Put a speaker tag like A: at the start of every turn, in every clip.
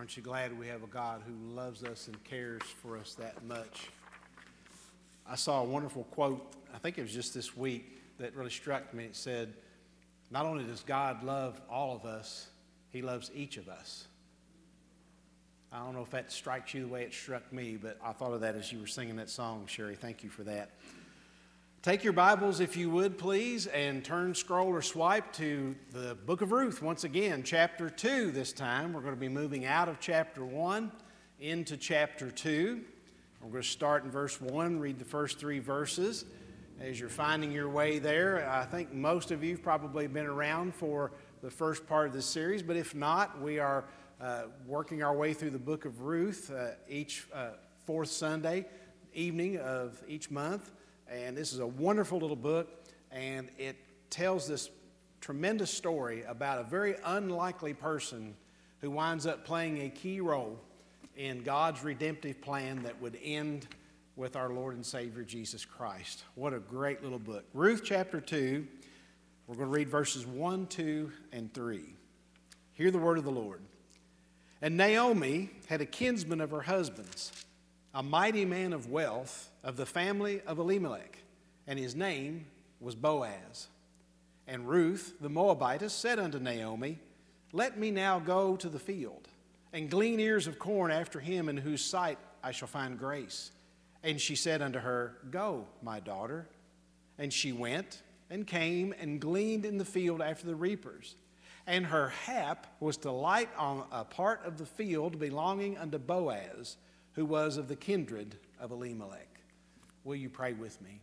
A: Aren't you glad we have a God who loves us and cares for us that much? I saw a wonderful quote, I think it was just this week, that really struck me. It said, not only does God love all of us, He loves each of us. I don't know if that strikes you the way it struck me, but I thought of that as you were singing that song, Sherry. Thank you for that. Take your Bibles, if you would, please, and turn, scroll, or swipe to the book of Ruth once again, chapter 2 this time. We're going to be moving out of chapter 1 into chapter 2. We're going to start in verse 1, read the first 3 verses. As you're finding your way there, I think most of you have probably been around for the first part of this series, but if not, we are working our way through the book of Ruth each fourth Sunday evening of each month. And this is a wonderful little book, and it tells this tremendous story about a very unlikely person who winds up playing a key role in God's redemptive plan that would end with our Lord and Savior Jesus Christ. What a great little book. Ruth chapter 2, we're going to read verses 1, 2, and 3. Hear the word of the Lord. And Naomi had a kinsman of her husband's, a mighty man of wealth of the family of Elimelech, and his name was Boaz. And Ruth the Moabitess said unto Naomi, Let me now go to the field, and glean ears of corn after him in whose sight I shall find grace. And she said unto her, Go, my daughter. And she went, and came, and gleaned in the field after the reapers. And her hap was to light on a part of the field belonging unto Boaz, who was of the kindred of Elimelech. Will you pray with me?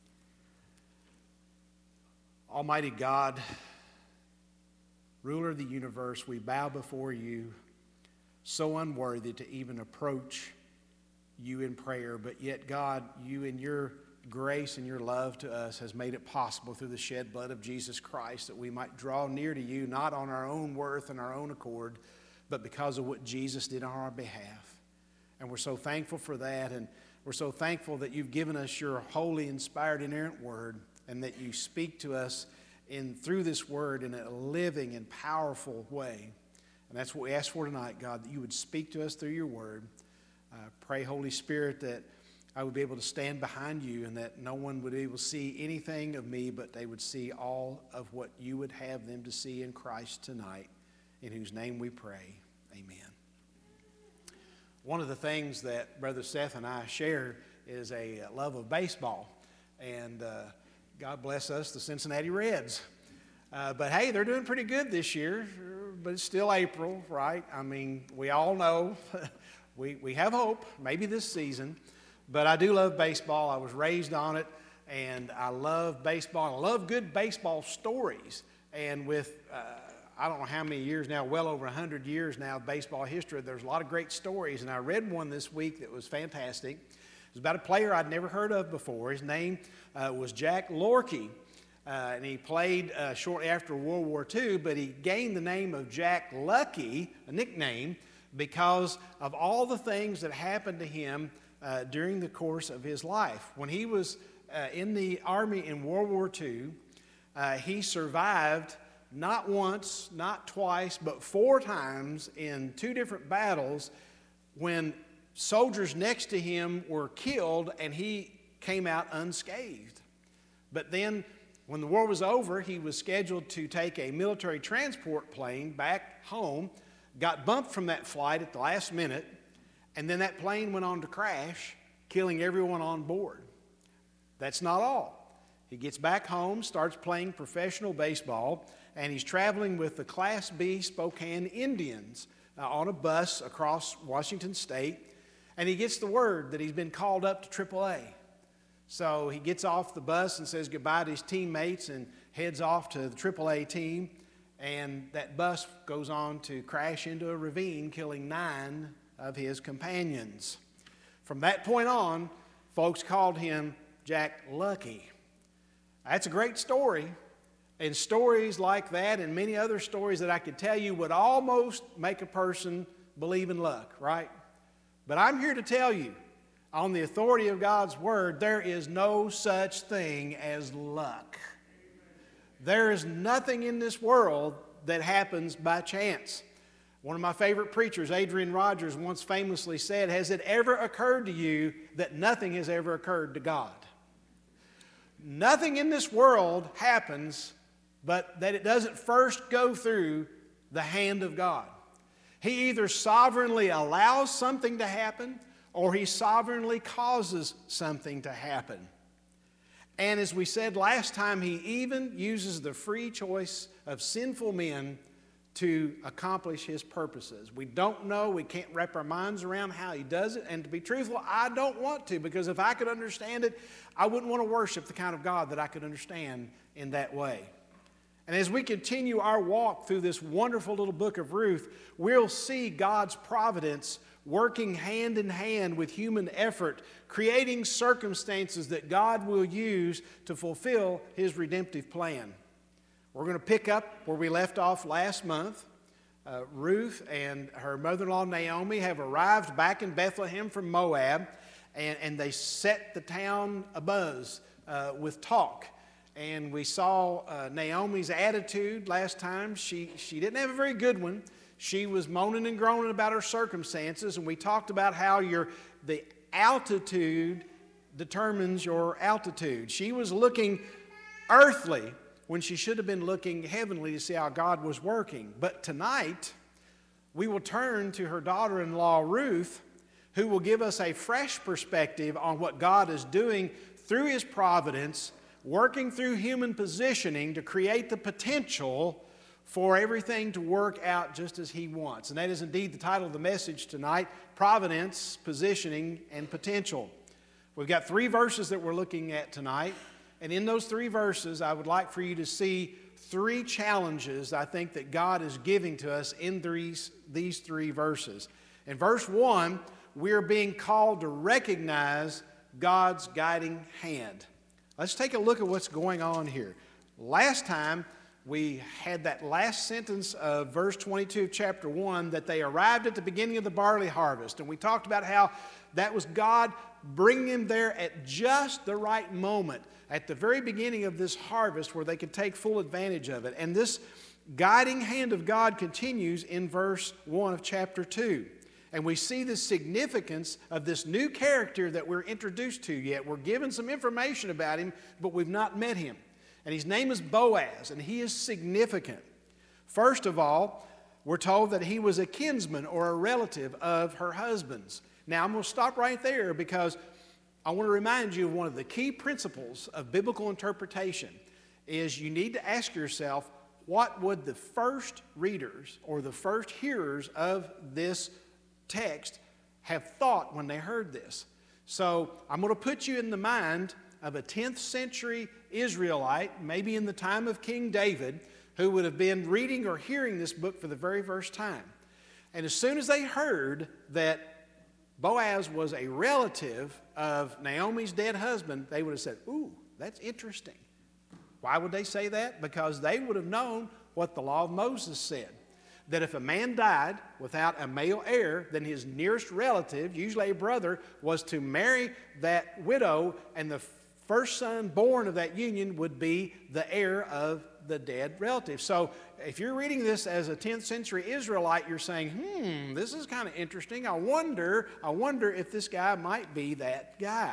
A: Almighty God, ruler of the universe, we bow before you, so unworthy to even approach you in prayer, but yet, God, you in your grace and your love to us has made it possible through the shed blood of Jesus Christ that we might draw near to you, not on our own worth and our own accord, but because of what Jesus did on our behalf. And we're so thankful for that, and we're so thankful that you've given us your holy, inspired, inerrant word, and that you speak to us through this word in a living and powerful way. And that's what we ask for tonight, God, that you would speak to us through your word. Pray, Holy Spirit, that I would be able to stand behind you and that no one would be able to see anything of me, but they would see all of what you would have them to see in Christ tonight, in whose name we pray. Amen. One of the things that Brother Seth and I share is a love of baseball. And God bless us, the Cincinnati Reds. But hey, they're doing pretty good this year, but it's still April, right? I mean, we all know we have hope, maybe this season. But I do love baseball. I was raised on it, and I love baseball. I love good baseball stories. And with I don't know how many years now, well over 100 years now of baseball history, there's a lot of great stories. And I read one this week that was fantastic. It was about a player I'd never heard of before. His name was Jack Lorky. And he played shortly after World War II, but he gained the name of Jack Lucky, a nickname, because of all the things that happened to him during the course of his life. When he was in the Army in World War II, he survived not once, not twice, but 4 times in 2 different battles when soldiers next to him were killed and he came out unscathed. But then when the war was over, he was scheduled to take a military transport plane back home, got bumped from that flight at the last minute, and then that plane went on to crash, killing everyone on board. That's not all. He gets back home, starts playing professional baseball, and he's traveling with the Class B Spokane Indians on a bus across Washington State, and he gets the word that he's been called up to AAA. So he gets off the bus and says goodbye to his teammates and heads off to the AAA team, and that bus goes on to crash into a ravine, killing 9 of his companions. From that point on, folks called him Jack Lucky. That's a great story, and stories like that and many other stories that I could tell you would almost make a person believe in luck, right? But I'm here to tell you, on the authority of God's word, there is no such thing as luck. There is nothing in this world that happens by chance. One of my favorite preachers, Adrian Rogers, once famously said, "Has it ever occurred to you that nothing has ever occurred to God?" Nothing in this world happens but that it doesn't first go through the hand of God. He either sovereignly allows something to happen or He sovereignly causes something to happen. And as we said last time, He even uses the free choice of sinful men to accomplish His purposes. We don't know, we can't wrap our minds around how He does it, and to be truthful, I don't want to, because if I could understand it, I wouldn't want to worship the kind of God that I could understand in that way. And as we continue our walk through this wonderful little book of Ruth, we'll see God's providence working hand in hand with human effort, creating circumstances that God will use to fulfill His redemptive plan. We're going to pick up where we left off last month. Ruth and her mother-in-law Naomi have arrived back in Bethlehem from Moab, and they set the town abuzz with talk. And we saw Naomi's attitude last time. She didn't have a very good one. She was moaning and groaning about her circumstances, and we talked about how the altitude determines your altitude. She was looking earthly when she should have been looking heavenly to see how God was working. But tonight, we will turn to her daughter-in-law Ruth, who will give us a fresh perspective on what God is doing through His providence, working through human positioning to create the potential for everything to work out just as He wants. And that is indeed the title of the message tonight: Providence, Positioning, and Potential. We've got 3 verses that we're looking at tonight. And in those 3 verses, I would like for you to see 3 challenges I think that God is giving to us in these 3 verses. In verse 1, we're being called to recognize God's guiding hand. Let's take a look at what's going on here. Last time, we had that last sentence of verse 22 of chapter 1, that they arrived at the beginning of the barley harvest. And we talked about how that was God bringing them there at just the right moment, at the very beginning of this harvest where they could take full advantage of it. And this guiding hand of God continues in verse 1 of chapter 2. And we see the significance of this new character that we're introduced to yet. We're given some information about him, but we've not met him. And his name is Boaz, and he is significant. First of all, we're told that he was a kinsman or a relative of her husband's. Now, I'm going to stop right there because I want to remind you of one of the key principles of biblical interpretation is you need to ask yourself, what would the first readers or the first hearers of this text have thought when they heard this? So I'm going to put you in the mind of a 10th century Israelite, maybe in the time of King David, who would have been reading or hearing this book for the very first time. And as soon as they heard that Boaz was a relative of Naomi's dead husband, they would have said, "Ooh, that's interesting." Why would they say that? Because they would have known what the law of Moses said, that if a man died without a male heir, then his nearest relative, usually a brother, was to marry that widow, and the first son born of that union would be the heir of the dead relative. So if you're reading this as a 10th century Israelite, you're saying, this is kind of interesting. I wonder if this guy might be that guy.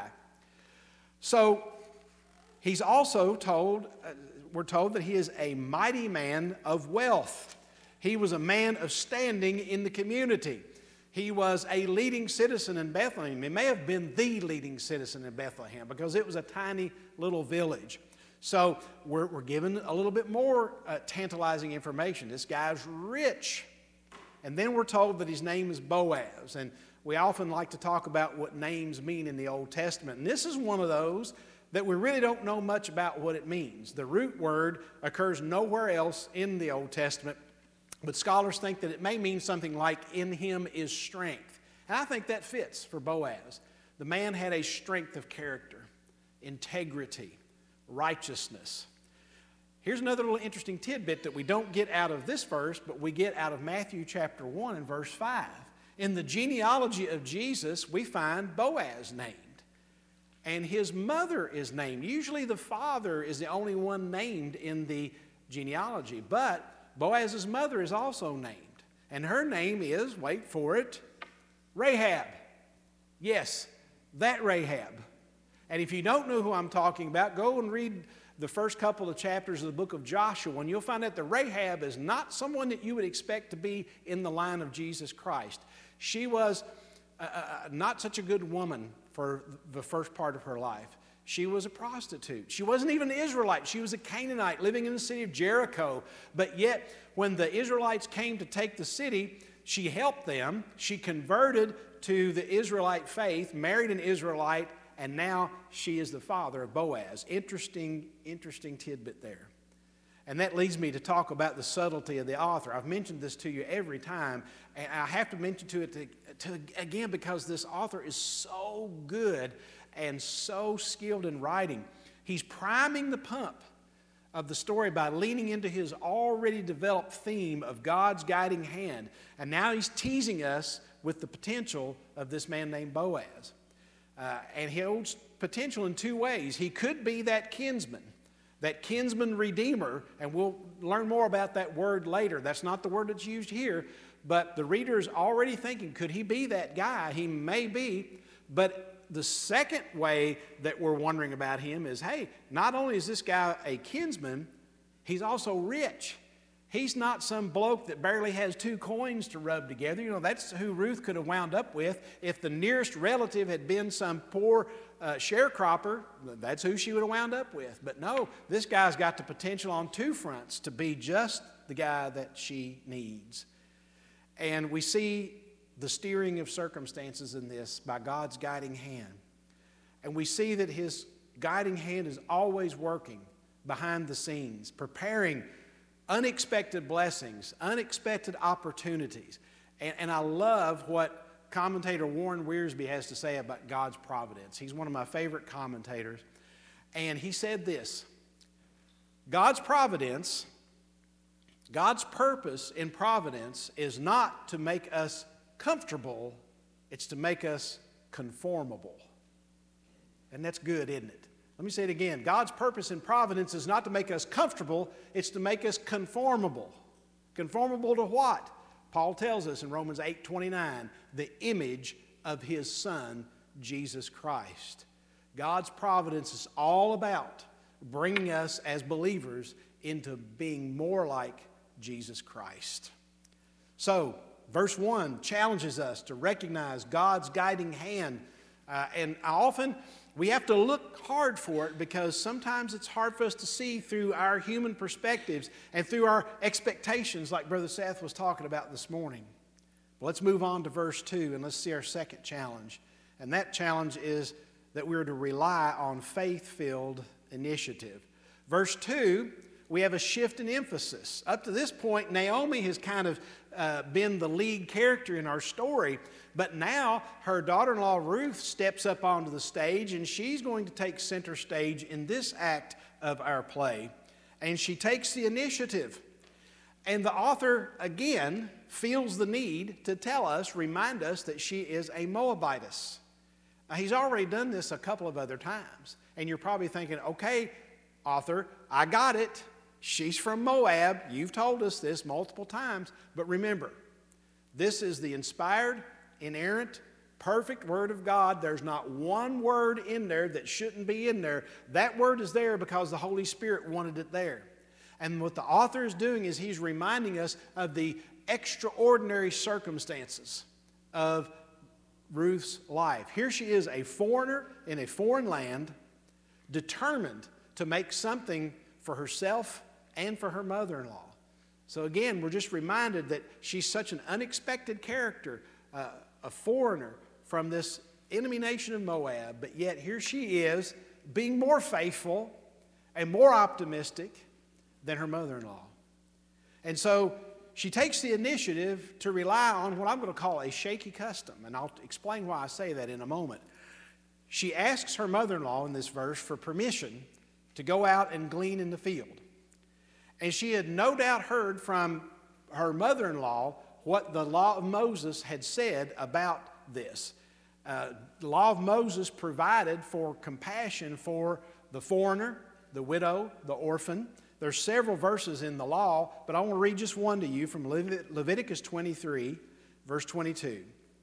A: So he's also told, we're told that he is a mighty man of wealth. He was a man of standing in the community. He was a leading citizen in Bethlehem. He may have been the leading citizen in Bethlehem because it was a tiny little village. So we're given a little bit more tantalizing information. This guy's rich. And then we're told that his name is Boaz. And we often like to talk about what names mean in the Old Testament. And this is one of those that we really don't know much about what it means. The root word occurs nowhere else in the Old Testament, but scholars think that it may mean something like, "in him is strength." And I think that fits for Boaz. The man had a strength of character, integrity, righteousness. Here's another little interesting tidbit that we don't get out of this verse, but we get out of Matthew chapter 1 and verse 5. In the genealogy of Jesus, we find Boaz named, and his mother is named. Usually the father is the only one named in the genealogy, but Boaz's mother is also named. And her name is, wait for it, Rahab. Yes, that Rahab. And if you don't know who I'm talking about, go and read the first couple of chapters of the book of Joshua, and you'll find out that Rahab is not someone that you would expect to be in the line of Jesus Christ. She was not such a good woman for the first part of her life. She was a prostitute. She wasn't even an Israelite. She was a Canaanite living in the city of Jericho. But yet, when the Israelites came to take the city, she helped them. She converted to the Israelite faith, married an Israelite, and now she is the father of Boaz. Interesting tidbit there. And that leads me to talk about the subtlety of the author. I've mentioned this to you every time, and I have to mention it again because this author is so good and so skilled in writing. He's priming the pump of the story by leaning into his already developed theme of God's guiding hand. And now he's teasing us with the potential of this man named Boaz. And he holds potential in two ways. He could be that kinsman redeemer, and we'll learn more about that word later. That's not the word that's used here, but the reader is already thinking, could he be that guy? He may be, but the second way that we're wondering about him is, hey, not only is this guy a kinsman, he's also rich. He's not some bloke that barely has 2 coins to rub together. You know, that's who Ruth could have wound up with. If the nearest relative had been some poor sharecropper, that's who she would have wound up with. But no, this guy's got the potential on 2 fronts to be just the guy that she needs. And we see the steering of circumstances in this by God's guiding hand. And we see that his guiding hand is always working behind the scenes, preparing unexpected blessings, unexpected opportunities. And I love what commentator Warren Wiersbe has to say about God's providence. He's one of my favorite commentators. And he said this: God's providence, God's purpose in providence is not to make us comfortable, it's to make us conformable. And that's good, isn't it? Let me say it again. God's purpose in providence is not to make us comfortable, it's to make us conformable. Conformable to what? Paul tells us in Romans 8:29, the image of his Son, Jesus Christ. God's providence is all about bringing us as believers into being more like Jesus Christ. So, verse 1 challenges us to recognize God's guiding hand. And we have to look hard for it because sometimes it's hard for us to see through our human perspectives and through our expectations like Brother Seth was talking about this morning. But let's move on to verse 2 and let's see our second challenge. And that challenge is that we're to rely on faith-filled initiative. Verse 2, we have a shift in emphasis. Up to this point, Naomi has kind of been the lead character in our story, but now her daughter-in-law Ruth steps up onto the stage, and she's going to take center stage in this act of our play. And she takes the initiative. And the author, again, feels the need to remind us that she is a Moabitess. Now, he's already done this a couple of other times. And you're probably thinking, okay, author, I got it. She's from Moab. You've told us this multiple times. But remember, this is the inspired, inerrant, perfect Word of God. There's not one word in there that shouldn't be in there. That word is there because the Holy Spirit wanted it there. And what the author is doing is he's reminding us of the extraordinary circumstances of Ruth's life. Here she is, a foreigner in a foreign land, determined to make something for herself and for her mother-in-law. So again, we're just reminded that she's such an unexpected character, a foreigner from this enemy nation of Moab, but yet here she is being more faithful and more optimistic than her mother-in-law. And so she takes the initiative to rely on what I'm going to call a shaky custom, and I'll explain why I say that in a moment. She asks her mother-in-law in this verse for permission to go out and glean in the field. And she had no doubt heard from her mother-in-law what the law of Moses had said about this. The law of Moses provided for compassion for the foreigner, the widow, the orphan, There's several verses in the law, but I want to read just one to you from Leviticus 23, verse 22.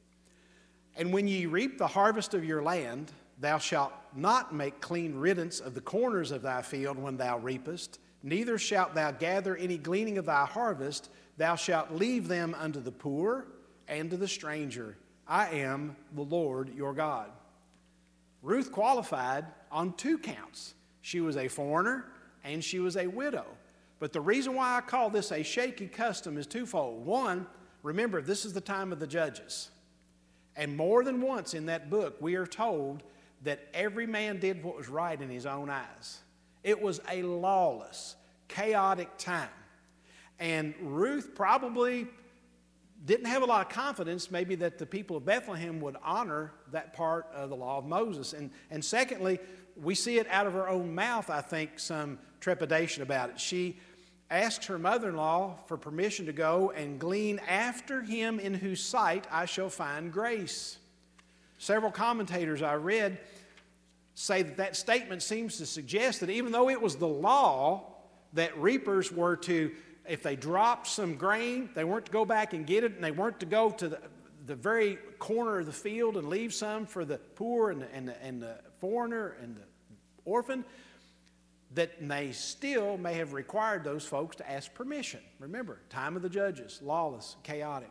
A: And when ye reap the harvest of your land, thou shalt not make clean riddance of the corners of thy field when thou reapest, neither shalt thou gather any gleaning of thy harvest. Thou shalt leave them unto the poor and to the stranger. I am the Lord your God. Ruth qualified on 2 counts. She was a foreigner and she was a widow. But the reason why I call this a shaky custom is twofold. One, remember, this is the time of the judges. And more than once in that book, we are told that every man did what was right in his own eyes. It was a lawless, chaotic time. And Ruth probably didn't have a lot of confidence maybe that the people of Bethlehem would honor that part of the law of Moses. And secondly, we see it out of her own mouth, I think, some trepidation about it. She asks her mother-in-law for permission to go and glean after him in whose sight I shall find grace. Several commentators I read say that that statement seems to suggest that even though it was the law that reapers were to, if they dropped some grain, they weren't to go back and get it, and they weren't to go to the very corner of the field and leave some for the poor and the foreigner and the orphan, that they still may have required those folks to ask permission. Remember, time of the judges, lawless, chaotic.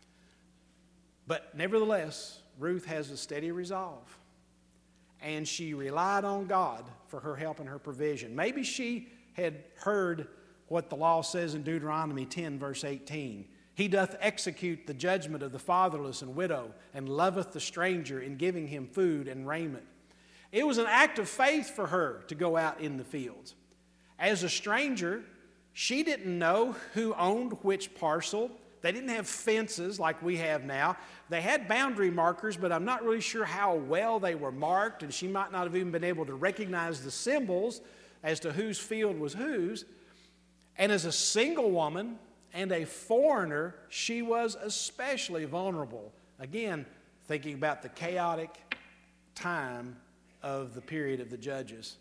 A: But nevertheless, Ruth has a steady resolve. And she relied on God for her help and her provision. Maybe she had heard what the law says in Deuteronomy 10, verse 18. He doth execute the judgment of the fatherless and widow, and loveth the stranger in giving him food and raiment. It was an act of faith for her to go out in the fields. As a stranger, she didn't know who owned which parcel. They didn't have fences like we have now. They had boundary markers, but I'm not really sure how well they were marked, and she might not have even been able to recognize the symbols as to whose field was whose. And as a single woman and a foreigner, she was especially vulnerable. Again, thinking about the chaotic time of the period of the judges.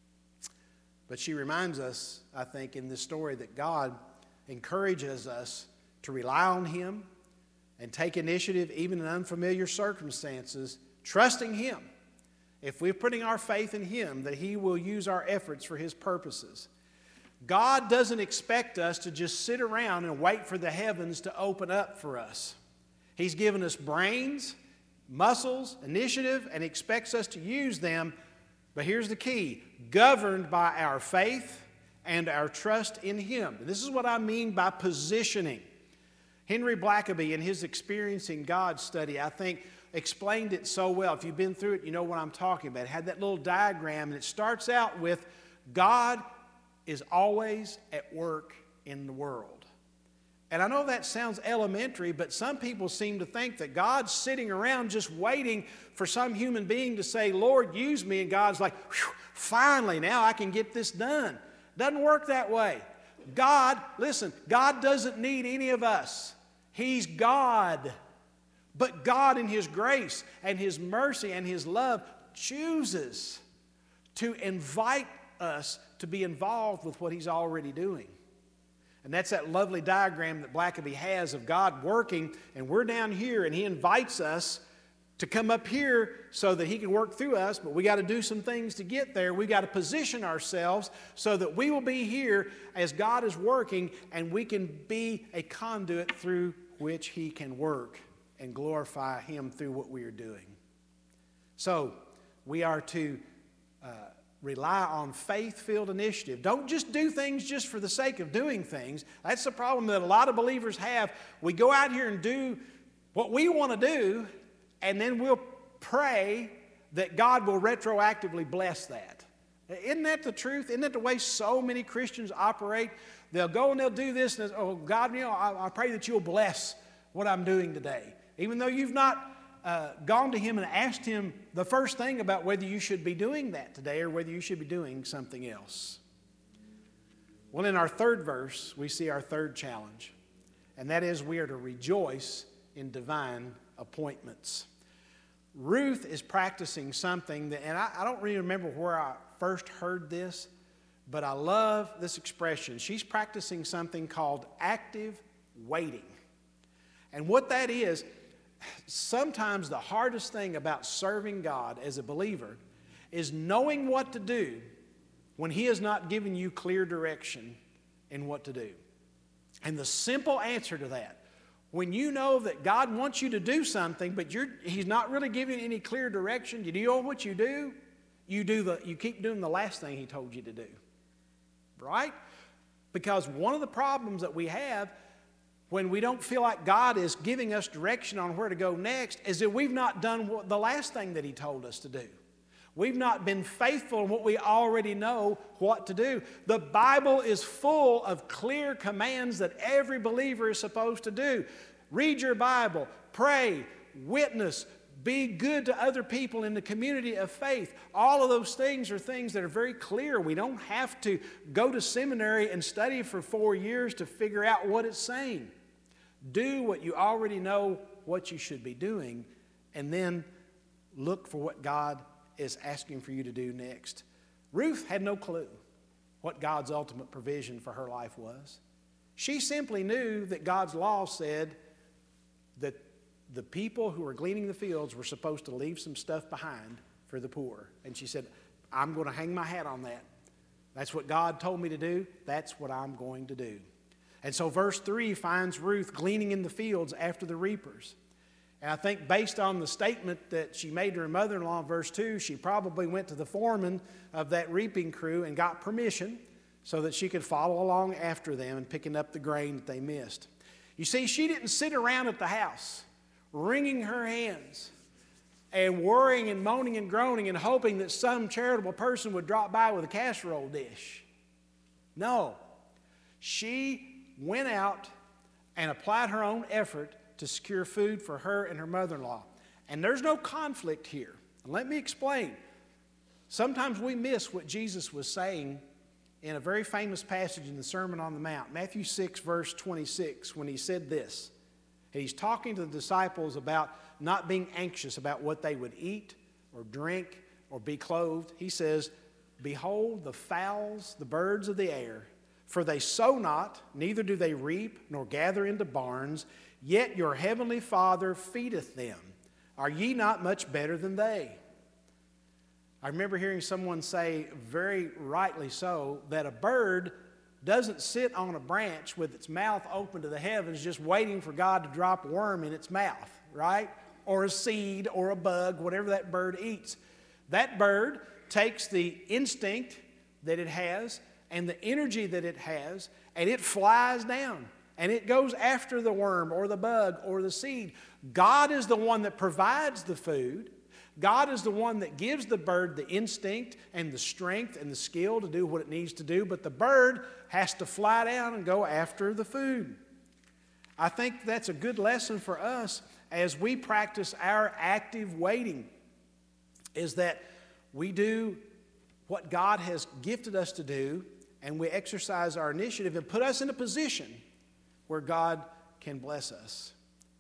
A: But she reminds us, I think, in this story that God encourages us to rely on Him and take initiative even in unfamiliar circumstances, trusting Him. If we're putting our faith in Him, that He will use our efforts for His purposes. God doesn't expect us to just sit around and wait for the heavens to open up for us. He's given us brains, muscles, initiative, and expects us to use them. But here's the key: governed by our faith and our trust in Him. And this is what I mean by positioning. Henry Blackaby, in his Experiencing God study, I think explained it so well. If you've been through it, you know what I'm talking about. It had that little diagram, and it starts out with God is always at work in the world. And I know that sounds elementary, but some people seem to think that God's sitting around just waiting for some human being to say, Lord, use me, and God's like, finally, now I can get this done. Doesn't work that way. God, listen, God doesn't need any of us. He's God. But God in His grace and His mercy and His love chooses to invite us to be involved with what He's already doing. And that's that lovely diagram that Blackaby has of God working, and we're down here, and He invites us to come up here so that He can work through us, but we got to do some things to get there. We got to position ourselves so that we will be here as God is working, and we can be a conduit through which He can work and glorify Him through what we are doing. So we are to rely on faith-filled initiative. Don't just do things just for the sake of doing things. That's the problem that a lot of believers have. We go out here and do what we want to do, and then we'll pray that God will retroactively bless that. Isn't that the truth? Isn't that the way so many Christians operate? They'll go and they'll do this, and oh, God, I pray that you'll bless what I'm doing today. Even though you've not gone to Him and asked Him the first thing about whether you should be doing that today or whether you should be doing something else. Well, in our third verse, we see our third challenge, and that is we are to rejoice in divine appointments. Ruth is practicing something that, and I don't really remember where I first heard this, But I love this expression. She's practicing something called active waiting. And what that is, sometimes the hardest thing about serving God as a believer is knowing what to do when He has not given you clear direction in what to do. And the simple answer to that, when you know that God wants you to do something, but He's not really giving you any clear direction, you know what you do? You keep doing the last thing He told you to do. Right? Because one of the problems that we have when we don't feel like God is giving us direction on where to go next is that we've not done the last thing that He told us to do. We've not been faithful in what we already know what to do. The Bible is full of clear commands that every believer is supposed to do. Read your Bible, pray, witness, be good to other people in the community of faith. All of those things are things that are very clear. We don't have to go to seminary and study for 4 years to figure out what it's saying. Do what you already know what you should be doing, and then look for what God is asking for you to do next. Ruth had no clue what God's ultimate provision for her life was. She simply knew that God's law said that the people who were gleaning the fields were supposed to leave some stuff behind for the poor. And she said, I'm going to hang my hat on that. That's what God told me to do. That's what I'm going to do. And so verse 3 finds Ruth gleaning in the fields after the reapers. And I think based on the statement that she made to her mother-in-law in verse 2, she probably went to the foreman of that reaping crew and got permission so that she could follow along after them and picking up the grain that they missed. You see, she didn't sit around at the house wringing her hands and worrying and moaning and groaning and hoping that some charitable person would drop by with a casserole dish. No. She went out and applied her own effort to secure food for her and her mother-in-law. And there's no conflict here. Let me explain. Sometimes we miss what Jesus was saying in a very famous passage in the Sermon on the Mount, Matthew 6, verse 26, when He said this. He's talking to the disciples about not being anxious about what they would eat or drink or be clothed. He says, behold the fowls, the birds of the air, for they sow not, neither do they reap, nor gather into barns, yet your heavenly Father feedeth them. Are ye not much better than they? I remember hearing someone say, very rightly so, that a bird doesn't sit on a branch with its mouth open to the heavens just waiting for God to drop a worm in its mouth, right? Or a seed or a bug, whatever that bird eats. That bird takes the instinct that it has and the energy that it has, and it flies down, and it goes after the worm or the bug or the seed. God is the one that provides the food. God is the one that gives the bird the instinct and the strength and the skill to do what it needs to do, but the bird has to fly down and go after the food. I think that's a good lesson for us as we practice our active waiting, is that we do what God has gifted us to do, and we exercise our initiative and put us in a position where God can bless us.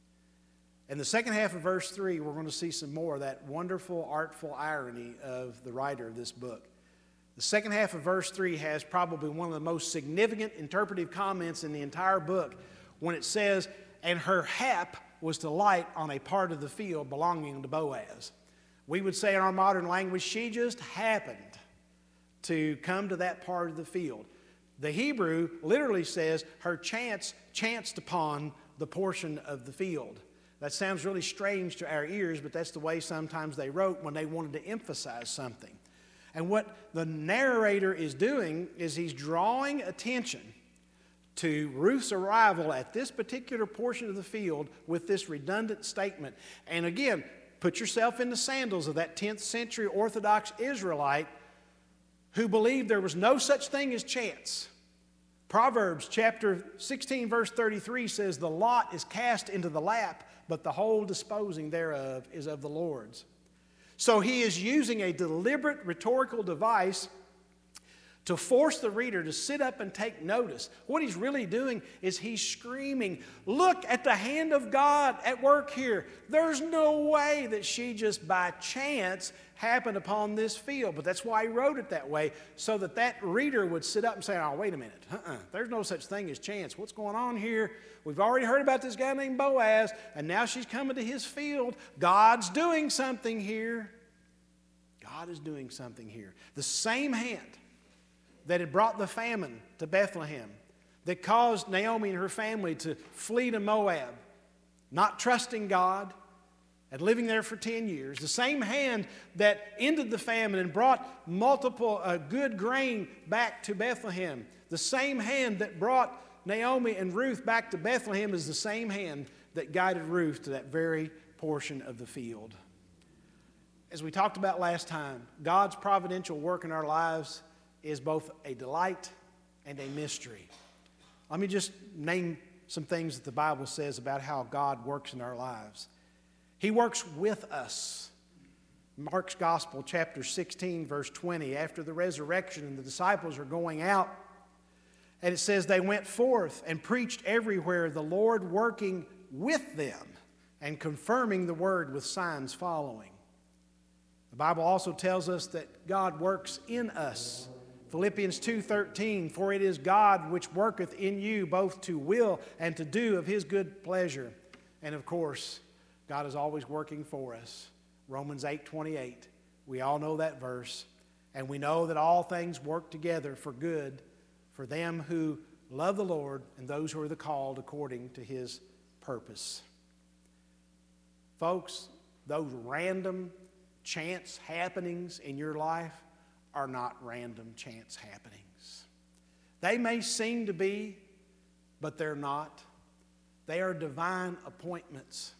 A: In the second half of verse 3, we're going to see some more of that wonderful, artful irony of the writer of this book. The second half of verse 3 has probably one of the most significant interpretive comments in the entire book when it says, and her hap was to light on a part of the field belonging to Boaz. We would say in our modern language, she just happened to come to that part of the field. The Hebrew literally says her chance chanced upon the portion of the field. That sounds really strange to our ears, but that's the way sometimes they wrote when they wanted to emphasize something. And what the narrator is doing is he's drawing attention to Ruth's arrival at this particular portion of the field with this redundant statement. And again, put yourself in the sandals of that 10th century Orthodox Israelite who believed there was no such thing as chance. Proverbs chapter 16 verse 33 says, the lot is cast into the lap, but the whole disposing thereof is of the Lord's. So he is using a deliberate rhetorical device to force the reader to sit up and take notice. What he's really doing is he's screaming, look at the hand of God at work here. There's no way that she just by chance happened upon this field. But that's why he wrote it that way, so that that reader would sit up and say, oh, wait a minute. There's no such thing as chance. What's going on here? We've already heard about this guy named Boaz, and now she's coming to his field. God's doing something here. God is doing something here. The same hand that had brought the famine to Bethlehem, that caused Naomi and her family to flee to Moab, not trusting God and living there for 10 years. The same hand that ended the famine and brought multiple good grain back to Bethlehem. The same hand that brought Naomi and Ruth back to Bethlehem is the same hand that guided Ruth to that very portion of the field. As we talked about last time, God's providential work in our lives is both a delight and a mystery. Let me just name some things that the Bible says about how God works in our lives. He works with us. Mark's Gospel, chapter 16, verse 20, after the resurrection and the disciples are going out, and it says they went forth and preached everywhere, the Lord working with them and confirming the word with signs following. The Bible also tells us that God works in us. Philippians 2:13, for it is God which worketh in you both to will and to do of his good pleasure. And of course, God is always working for us. Romans 8:28, we all know that verse. And we know that all things work together for good for them who love the Lord and those who are the called according to his purpose. Folks, those random chance happenings in your life are not random chance happenings. They may seem to be, but they're not. They are divine appointments.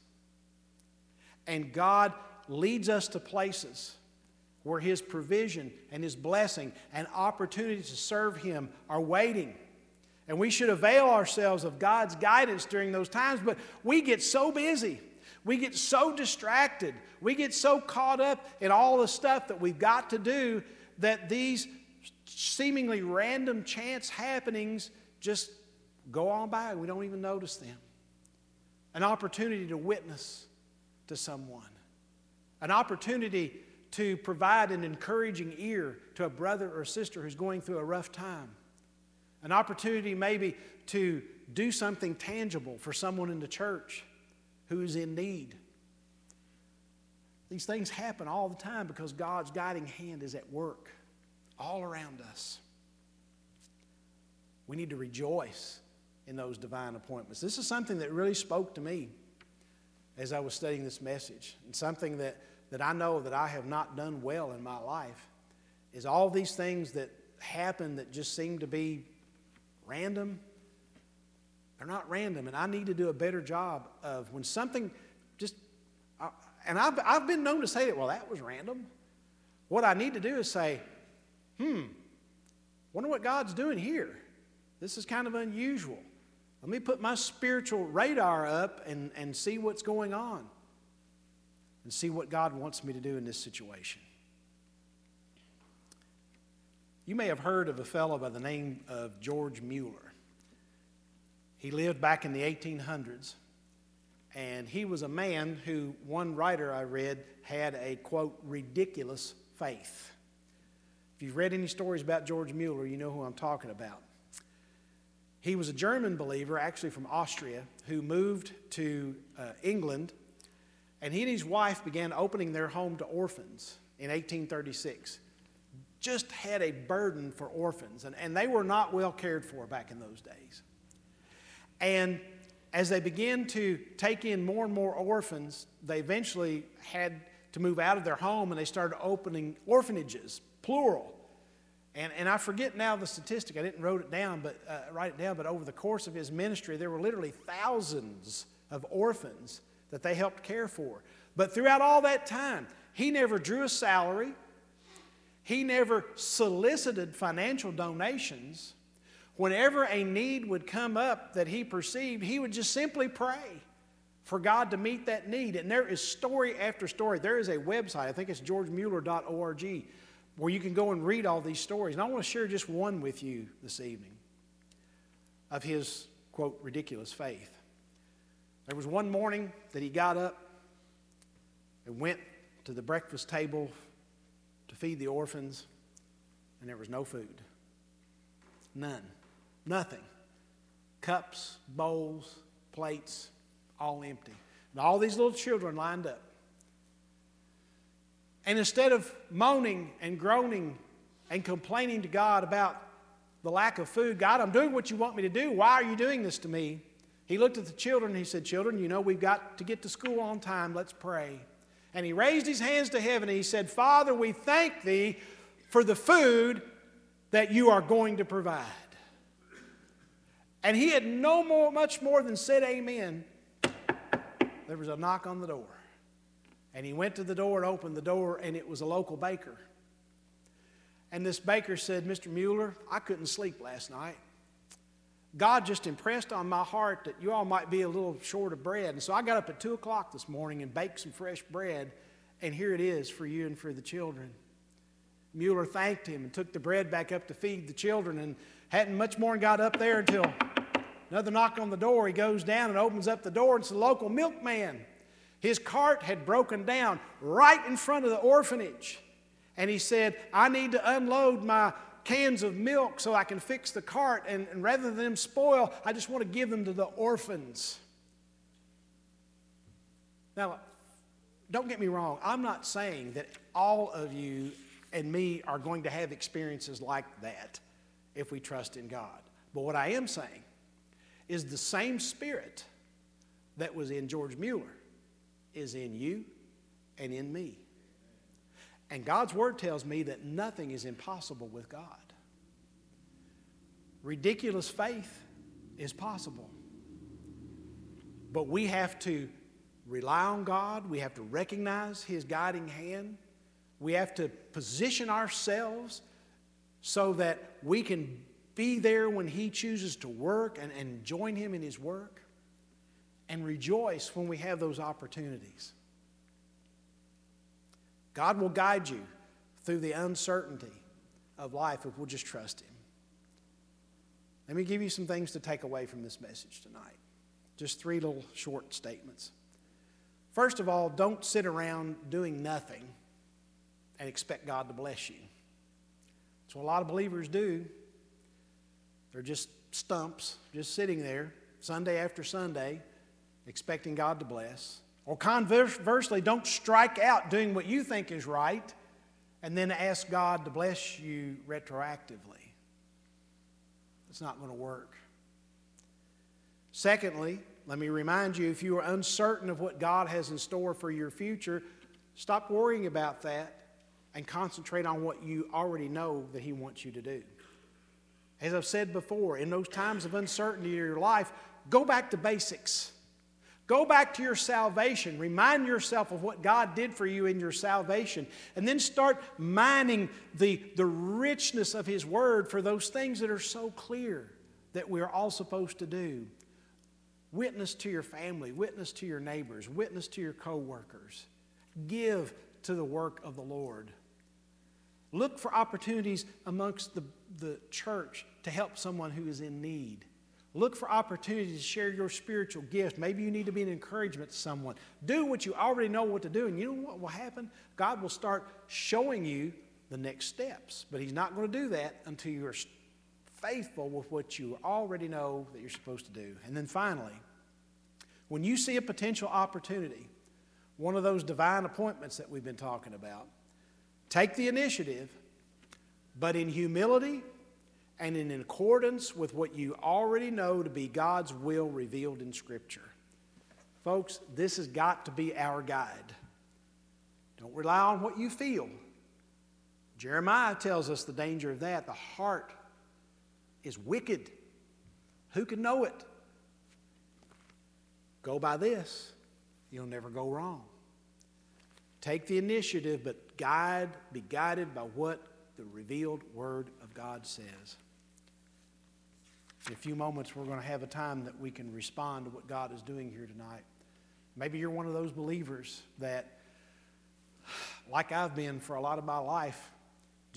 A: And God leads us to places where his provision and his blessing and opportunities to serve him are waiting. And we should avail ourselves of God's guidance during those times, but we get so busy. We get so distracted. We get so caught up in all the stuff that we've got to do that these seemingly random chance happenings just go on by. We don't even notice them. An opportunity to witness to someone. An opportunity to provide an encouraging ear to a brother or sister who's going through a rough time. An opportunity maybe to do something tangible for someone in the church who's in need. These things happen all the time because God's guiding hand is at work all around us. We need to rejoice in those divine appointments. This is something that really spoke to me as I was studying this message, and something that I know that I have not done well in my life is all these things that happen that just seem to be random. They're not random, and I need to do a better job of when something just, and I've been known to say that, well, that was random. What I need to do is say, wonder what God's doing here. This is kind of unusual. Let me put my spiritual radar up and see what's going on and see what God wants me to do in this situation. You may have heard of a fellow by the name of George Mueller. He lived back in the 1800s, and he was a man who, one writer I read, had a, quote, ridiculous faith. If you've read any stories about George Mueller, you know who I'm talking about. He was a German believer, actually from Austria, who moved to England, and he and his wife began opening their home to orphans in 1836. Just had a burden for orphans, and they were not well cared for back in those days. And as they began to take in more and more orphans, they eventually had to move out of their home, and they started opening orphanages, plural. And I forget now the statistic. I didn't write it down, but over the course of his ministry, there were literally thousands of orphans that they helped care for. But throughout all that time, he never drew a salary. He never solicited financial donations. Whenever a need would come up that he perceived, he would just simply pray for God to meet that need. And there is story after story. There is a website, I think it's georgemueller.org, where you can go and read all these stories. And I want to share just one with you this evening of his, quote, ridiculous faith. There was one morning that he got up and went to the breakfast table to feed the orphans, and there was no food. None. Nothing. Cups, bowls, plates, all empty. And all these little children lined up. And instead of moaning and groaning and complaining to God about the lack of food, God, I'm doing what you want me to do. Why are you doing this to me? He looked at the children and he said, children, you know we've got to get to school on time. Let's pray. And he raised his hands to heaven and he said, Father, we thank thee for the food that you are going to provide. And he had much more than said amen. There was a knock on the door. And he went to the door and opened the door, and it was a local baker. And this baker said, Mr. Mueller, I couldn't sleep last night. God just impressed on my heart that you all might be a little short of bread. And so I got up at 2 o'clock this morning and baked some fresh bread, and here it is for you and for the children. Mueller thanked him and took the bread back up to feed the children, and hadn't much more and got up there until another knock on the door. He goes down and opens up the door, and it's the local milkman. His cart had broken down right in front of the orphanage. And he said, I need to unload my cans of milk so I can fix the cart. And rather than them spoil, I just want to give them to the orphans. Now, don't get me wrong. I'm not saying that all of you and me are going to have experiences like that if we trust in God. But what I am saying is the same spirit that was in George Mueller is in you and in me. And God's Word tells me that nothing is impossible with God. Ridiculous faith is possible. But we have to rely on God. We have to recognize His guiding hand. We have to position ourselves so that we can be there when He chooses to work and join Him in His work. And rejoice when we have those opportunities. God will guide you through the uncertainty of life if we'll just trust Him. Let me give you some things to take away from this message tonight. Just 3 little short statements. First of all, don't sit around doing nothing and expect God to bless you. That's what a lot of believers do. They're just stumps, just sitting there Sunday after Sunday, expecting God to bless. Or conversely, don't strike out doing what you think is right and then ask God to bless you retroactively. It's not going to work. Secondly, let me remind you, if you are uncertain of what God has in store for your future, stop worrying about that and concentrate on what you already know that He wants you to do. As I've said before, in those times of uncertainty in your life, go back to basics. Go back to your salvation. Remind yourself of what God did for you in your salvation. And then start mining the richness of His Word for those things that are so clear that we're all supposed to do. Witness to your family. Witness to your neighbors. Witness to your co-workers. Give to the work of the Lord. Look for opportunities amongst the church to help someone who is in need. Look for opportunities to share your spiritual gift. Maybe you need to be an encouragement to someone. Do what you already know what to do. And you know what will happen? God will start showing you the next steps. But He's not going to do that until you are faithful with what you already know that you're supposed to do. And then finally, when you see a potential opportunity, one of those divine appointments that we've been talking about, take the initiative, but in humility and in accordance with what you already know to be God's will revealed in Scripture. Folks, this has got to be our guide. Don't rely on what you feel. Jeremiah tells us the danger of that. The heart is wicked. Who can know it? Go by this. You'll never go wrong. Take the initiative, but be guided by what the revealed Word of God says. In a few moments, we're going to have a time that we can respond to what God is doing here tonight. Maybe you're one of those believers that, like I've been for a lot of my life,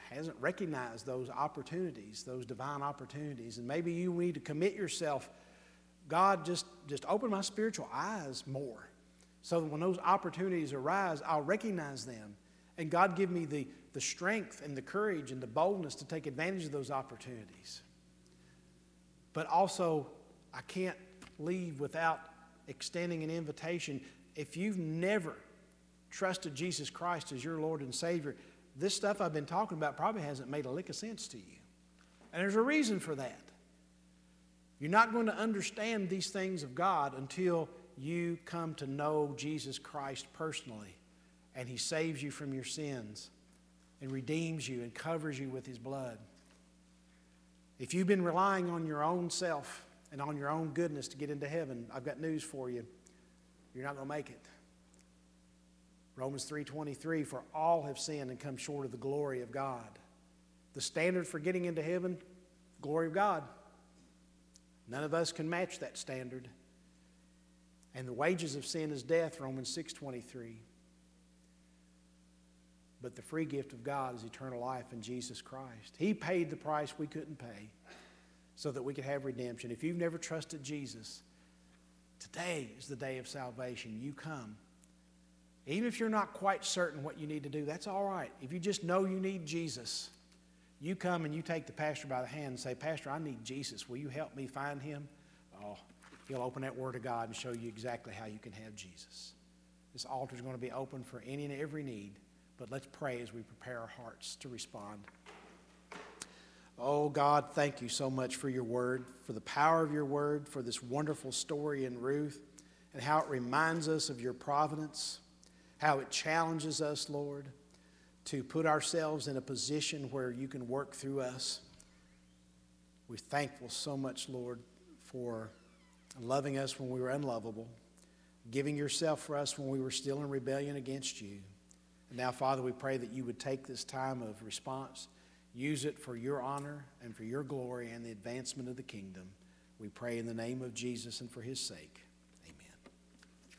A: hasn't recognized those opportunities, those divine opportunities. And maybe you need to commit yourself. God, just open my spiritual eyes more, so that when those opportunities arise, I'll recognize them. And God, give me the strength and the courage and the boldness to take advantage of those opportunities. But also, I can't leave without extending an invitation. If you've never trusted Jesus Christ as your Lord and Savior, this stuff I've been talking about probably hasn't made a lick of sense to you. And there's a reason for that. You're not going to understand these things of God until you come to know Jesus Christ personally, and He saves you from your sins and redeems you and covers you with His blood. If you've been relying on your own self and on your own goodness to get into heaven, I've got news for you. You're not going to make it. Romans 3:23, for all have sinned and come short of the glory of God. The standard for getting into heaven, glory of God. None of us can match that standard. And the wages of sin is death, Romans 6:23. But the free gift of God is eternal life in Jesus Christ. He paid the price we couldn't pay so that we could have redemption. If you've never trusted Jesus, today is the day of salvation. You come. Even if you're not quite certain what you need to do, that's all right. If you just know you need Jesus, you come and you take the pastor by the hand and say, Pastor, I need Jesus. Will you help me find Him? Oh, He'll open that Word of God and show you exactly how you can have Jesus. This altar is going to be open for any and every need. But let's pray as we prepare our hearts to respond. Oh, God, thank you so much for your word, for the power of your word, for this wonderful story in Ruth, and how it reminds us of your providence, how it challenges us, Lord, to put ourselves in a position where you can work through us. We're thankful so much, Lord, for loving us when we were unlovable, giving yourself for us when we were still in rebellion against you. And now, Father, we pray that you would take this time of response, use it for your honor and for your glory and the advancement of the kingdom. We pray in the name of Jesus and for His sake.